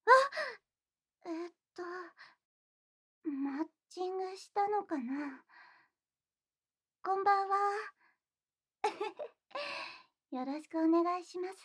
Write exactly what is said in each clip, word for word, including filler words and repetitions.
えっと、マッチングしたのかな。こんばんは。よろしくお願いします。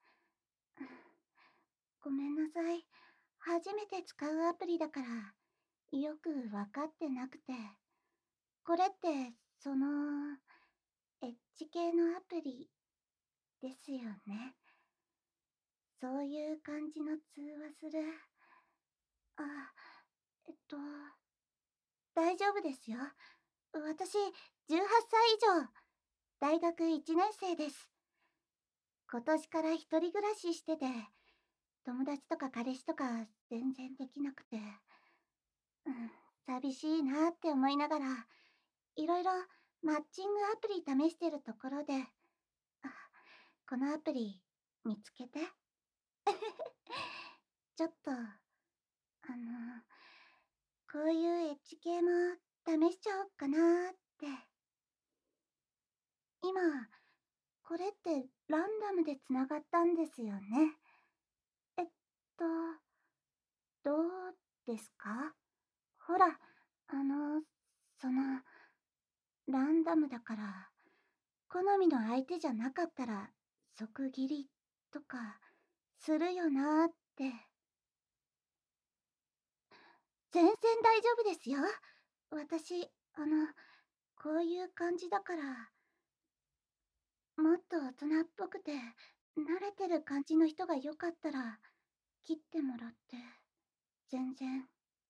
ごめんなさい。初めて使うアプリだから、よくわかってなくて。これって、その、エッチ系のアプリですよね。そういう感じの通話する。あ、えっと、大丈夫ですよ。私、じゅうはっさい以上、大学いちねん生です。今年から一人暮らししてて、友達とか彼氏とか全然できなくて、うん、寂しいなって思いながら、いろいろマッチングアプリ試してるところで、あ、このアプリ見つけて。ちょっと、あの、こういうエッチ系も試しちゃおっかなって。今、これってランダムでつながったんですよね。えっと、どうですか？ほら、あの、その、ランダムだから、好みの相手じゃなかったら即切りとかするよなって。全然大丈夫ですよ。私、あの、こういう感じだから、もっと大人っぽくて、慣れてる感じの人がよかったら、切ってもらって、全然。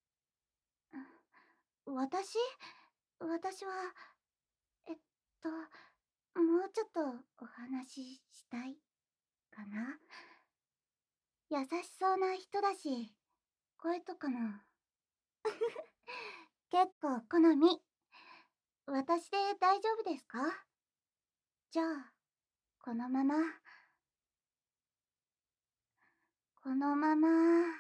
うん、私私は、えっと、もうちょっとお話ししたいかな。優しそうな人だし、声とかも結構好み。私で大丈夫ですか？じゃあ、このまま、このまま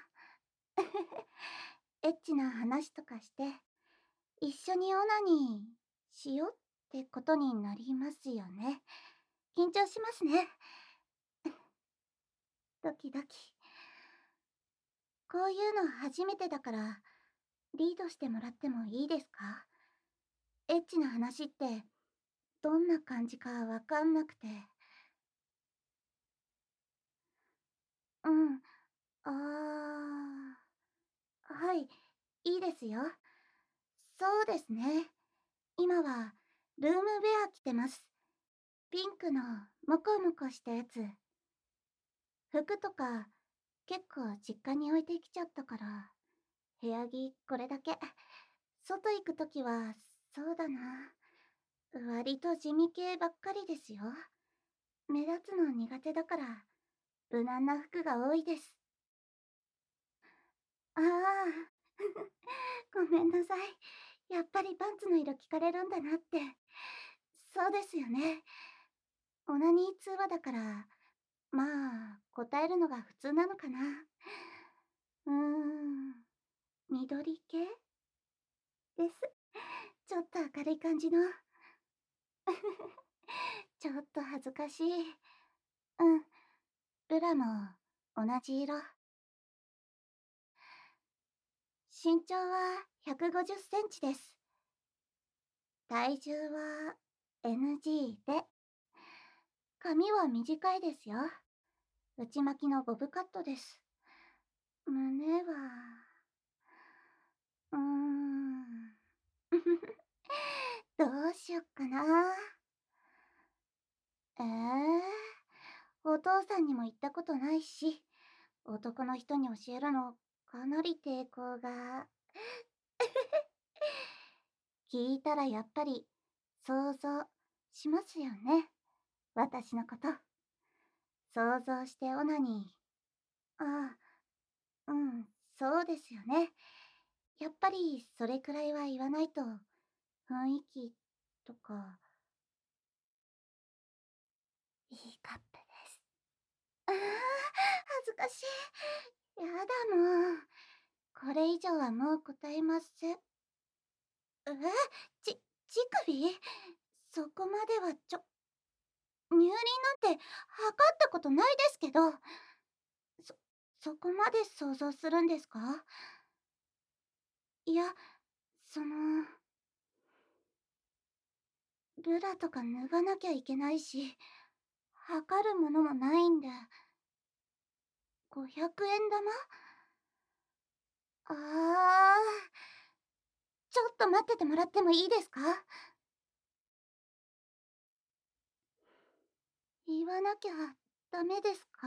エッチな話とかして、一緒にオナニーしようってことになりますよね。緊張しますね。ドキドキ。こういうの初めてだから、リードしてもらってもいいですか？エッチな話って、どんな感じかわかんなくて。うん。ああ、はい、いいですよ。そうですね。今は、ルームウェア着てます。ピンクのモコモコしたやつ。服とか、結構実家に置いてきちゃったから、部屋着これだけ。外行くときは、そうだな。割と地味系ばっかりですよ。目立つの苦手だから、無難な服が多いです。ああ、ごめんなさい。やっぱりパンツの色聞かれるんだなって。そうですよね。オナニー通話だから、まあ、答えるのが普通なのかな。うーん、緑系です。ちょっと明るい感じの。ちょっと恥ずかしい。うん、ブラも同じ色。身長はひゃくごじゅっセンチです。体重は エヌジー で。髪は短いですよ。内巻きのボブカットです。胸は、うーん。どうしよっかな。ええ、お父さんにも言ったことないし、男の人に教えるのかなり抵抗が。聞いたらやっぱり想像しますよね。私のこと。想像してオナニー。ああ、うん、そうですよね。やっぱりそれくらいは言わないと、雰囲気とか、いいカップです。ああ、恥ずかしい。やだもん。これ以上はもう答えません。え、ち、乳首そこまではちょ、乳輪なんて測ったことないですけど。そ、 そこまで想像するんですか？いや、その、ブラとか脱がなきゃいけないし、測るものもないんで。ごひゃくえん玉？ああ、ちょっと待っててもらってもいいですか？言わなきゃダメですか？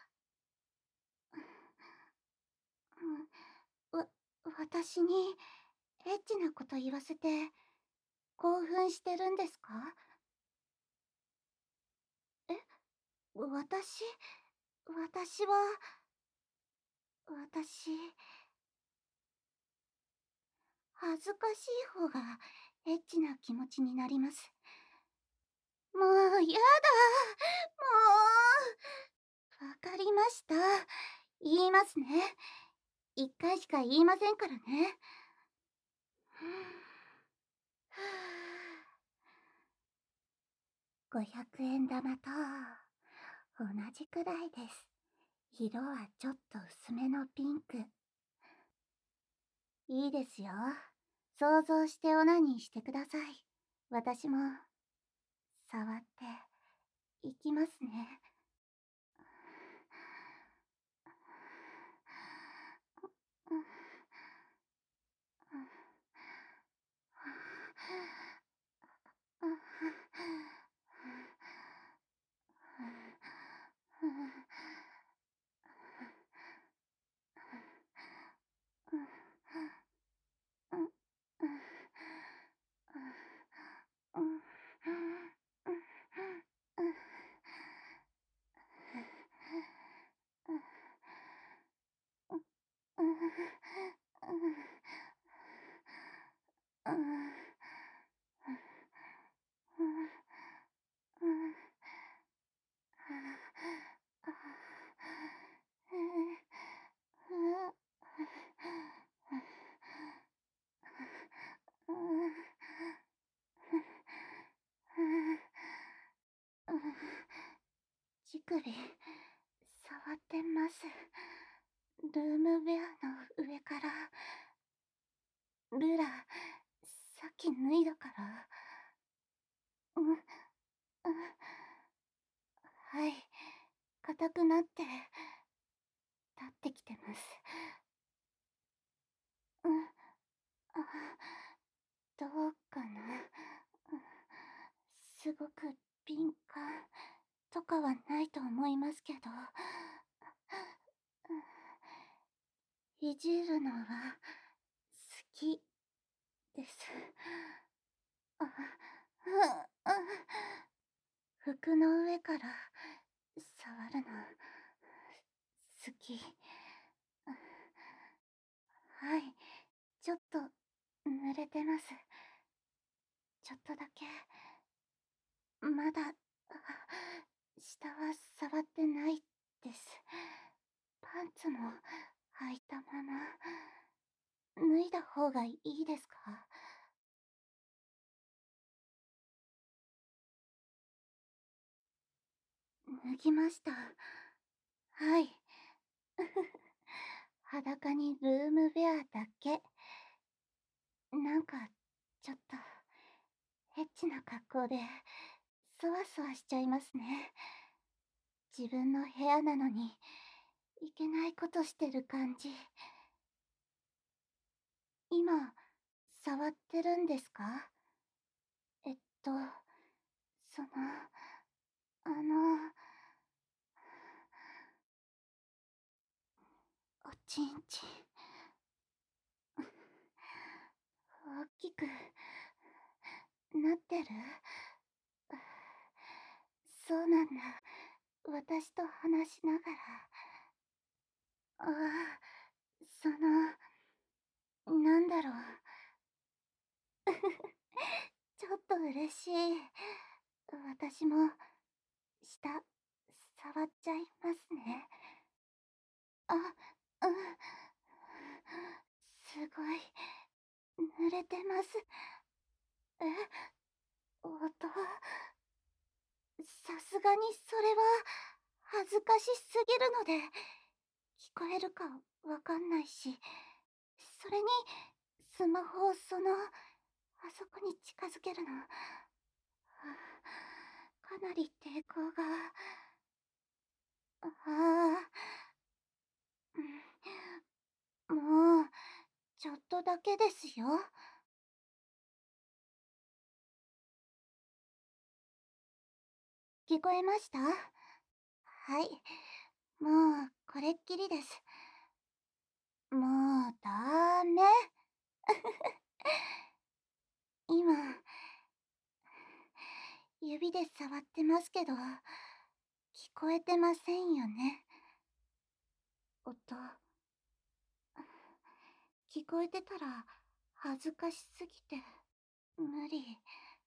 うん、わ、私にエッチなこと言わせて興奮してるんですか？え、私、私は、私、恥ずかしい方がエッチな気持ちになります。もうやだ、もう。わかりました。言いますね。一回しか言いませんからね。ごひゃくえん玉と同じくらいです。色はちょっと薄めのピンク。いいですよ。想像してオナニーしてください。私も、触っていきますね。乳首、触ってます。ルームウェアの上から。ルラ、さっき脱いだから。うん、うん。はい、硬くなって、立ってきてます。うん、あ、どうかな。すごく敏感とかはないと思いますけど。いじるのは好きです。あ、う、うん。服の上から触るの好き。はい、ちょっと濡れてます。ちょっとだけ。まだ、下は触ってないです。パンツも履いたまま。脱いだ方がいいですか？脱ぎました。はい。裸にルームウェアだけ。なんか、ちょっと、エッチな格好で、そわそわしちゃいますね。自分の部屋なのに、いけないことしてる感じ。今、触ってるんですか？えっと、その、あの、おちんちん。大きくなってる？そうなんだ。私と話しながら。ああ、その、なんだろう。ちょっと嬉しい。私も、下、触っちゃいますね。あ、うん。すごい、濡れてます。え、音。さすがにそれは、恥ずかしすぎるので、 聞こえるかわかんないし、それに、スマホをその、あそこに近づけるの、かなり抵抗が。ああ、うん、もう、ちょっとだけですよ。聞こえました？はい。もう、これっきりです。もう、ダメ。今、指で触ってますけど、聞こえてませんよね。音。聞こえてたら、恥ずかしすぎて、無理。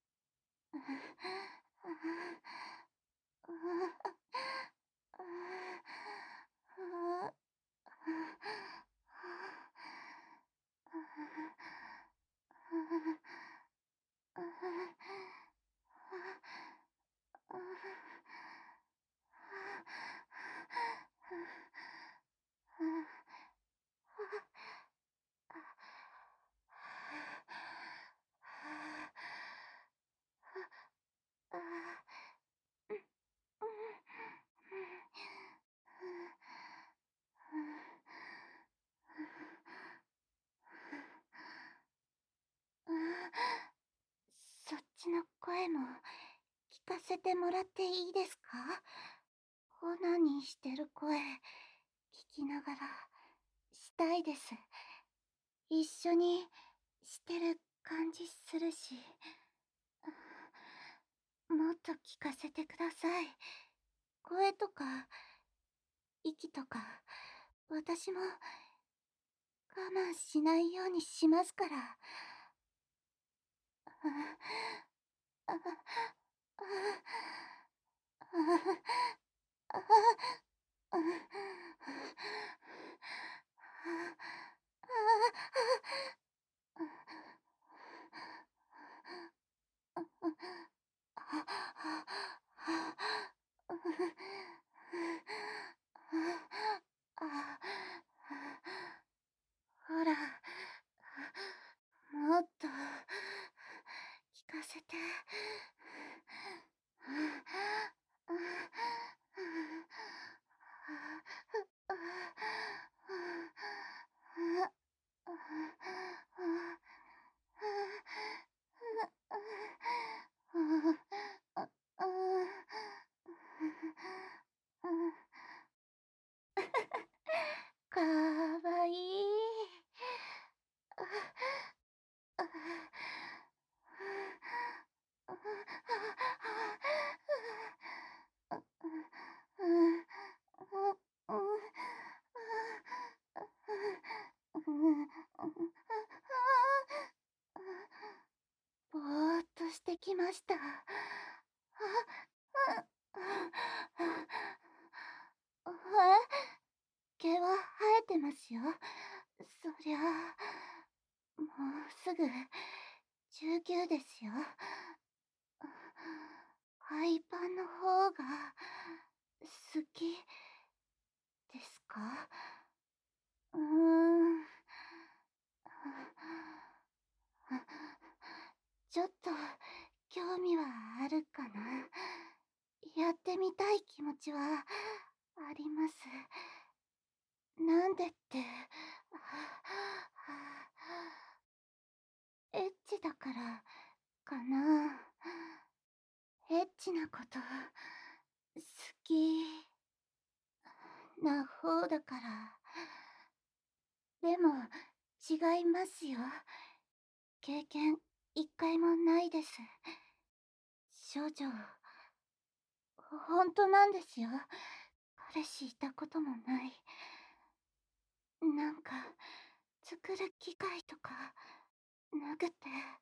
そっちの声も聞かせてもらっていいですか？オナニーしてる声聞きながらしたいです。一緒にしてる感じするし。もっと聞かせてください。声とか息とか、私も我慢しないようにしますから。ほら、もっと聞かせて。かわいい。ぼーっとしてきました。え、毛は生えてますよ。そりゃあ、もうすぐじゅうきゅうですよ。海パンの方が好きですか？うーん。ちょっと興味はあるかな。やってみたい気持ちはあります。なんでって、エッチだからかな。エッチなこと好きな方だから。でも違いますよ。経験一回もないです。少女、ほんとなんですよ。彼氏いたこともない。なんか、作る機会とか、なくて、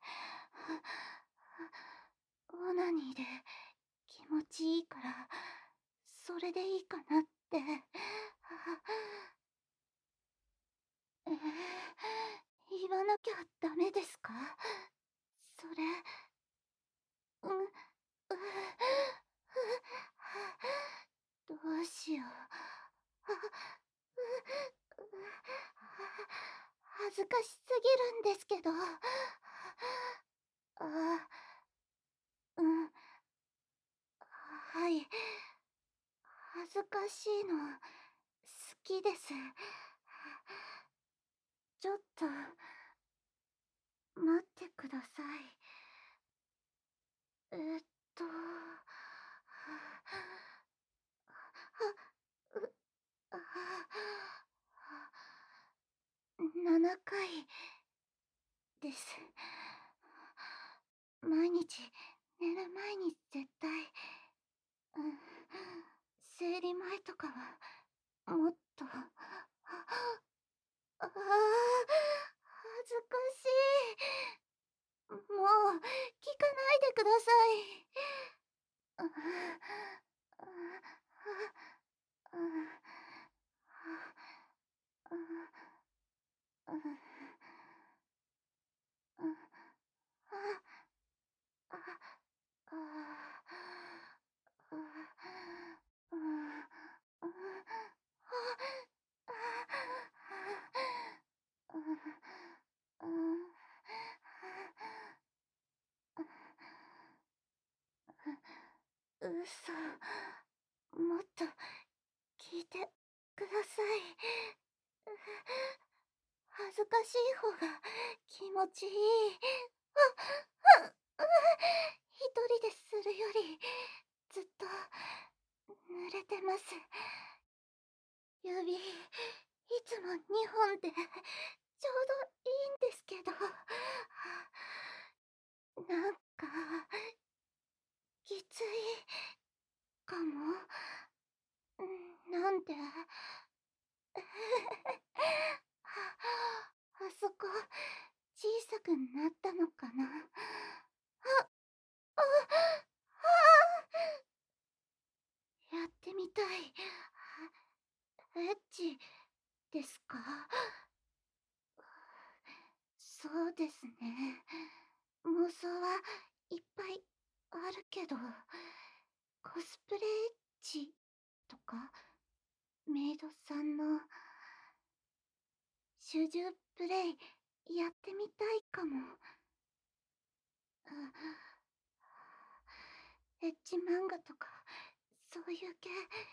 オナニーで気持ちいいから、それでいいかなって。えー、言わなきゃダメですか？それ、うん、う、どうしよう。 恥ずかしすぎるんですけど。あ、うん。はい。恥ずかしいの、好きです。ちょっと待ってください。えっと、はう、あななかいです。毎日寝る前に絶対、うん、生理前とかはもっと、ああ、恥ずかしい。もう聞かないでください。ああ、ああ、ああ、あうそ、もっと聞いてください。恥ずかしい方が気持ちいい。あ、あ、あ、一人でするよりずっと濡れてます。指、いつもにほんでちょうどいいんですけど、なんかきついかも。なんであそこ小さくなったのかな。あ、あ、あ、やってみたい。エッチですか？そうですね。妄想はいっぱいあるけど、コスプレエッチとか、メイドさんの主従プレイやってみたいかも。エッチ漫画とかそういう系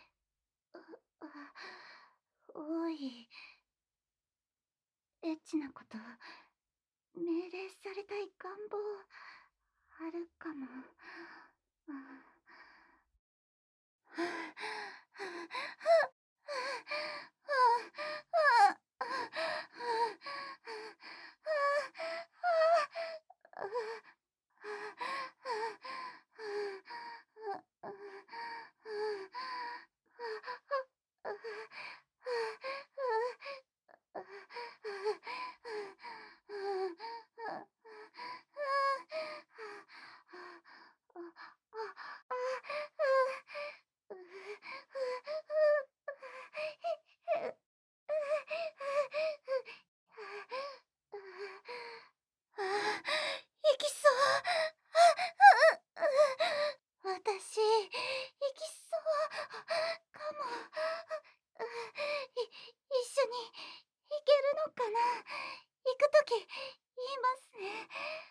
多い。エッチなこと命令されたい願望あるかも。ああ、いきそう。私、いきそうかも。い、一緒に行けるのかな。行くとき言いますね。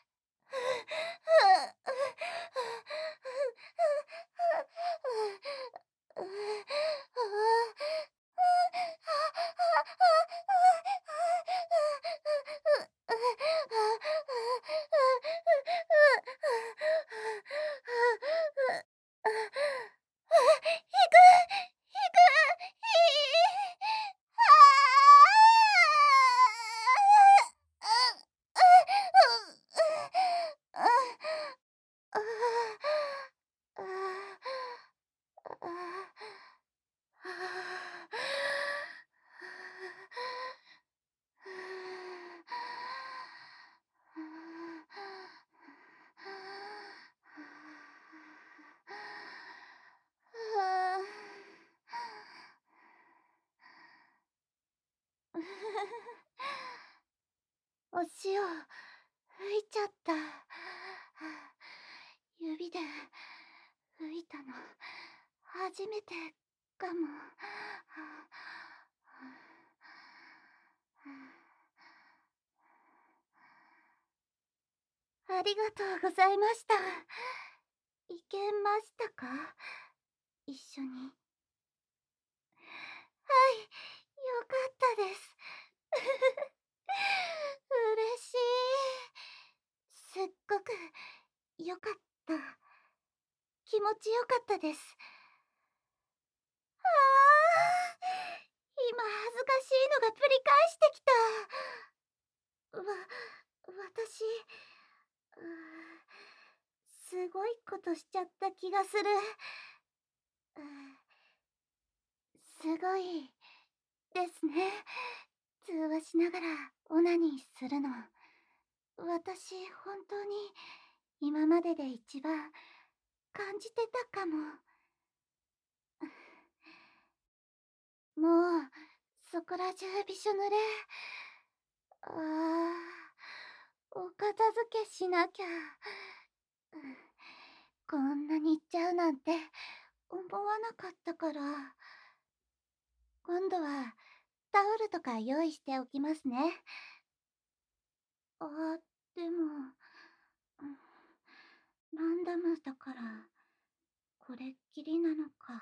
お塩拭いちゃった。指で拭いたの初めてかも。 ありがとうございました。いけましたか？一緒に。はい、よかったです。嬉しい。すっごくよかった。気持ちよかったです。ああ、今恥ずかしいのがぶり返してきた。わ、私、うーすごいことしちゃった気がする。うーすごいですね。通話しながらオナニーするの。私、本当に今までで一番感じてたかも。もう、そこら中びしょ濡れ。ああ、お片付けしなきゃ。こんなに行っちゃうなんて思わなかったから。今度はタオルとか用意しておきますね。あ、でも、ランダムだから、これっきりなのか。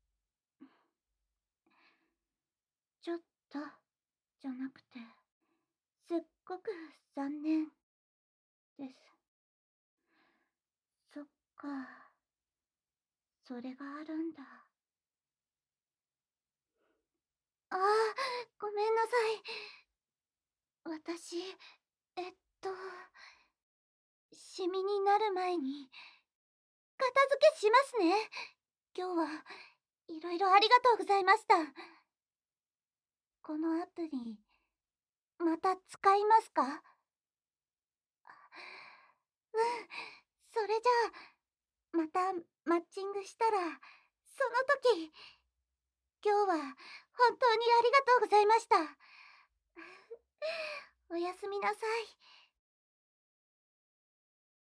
ちょっと、じゃなくて、すっごく残念です。そっか、それがあるんだ。ああ、ごめんなさい。私、えっと、シミになる前に、片付けしますね。今日はいろいろありがとうございました。このアプリ、また使いますか？うん、それじゃあ、またマッチングしたら、その時、今日は本当にありがとうございました。おやすみなさい。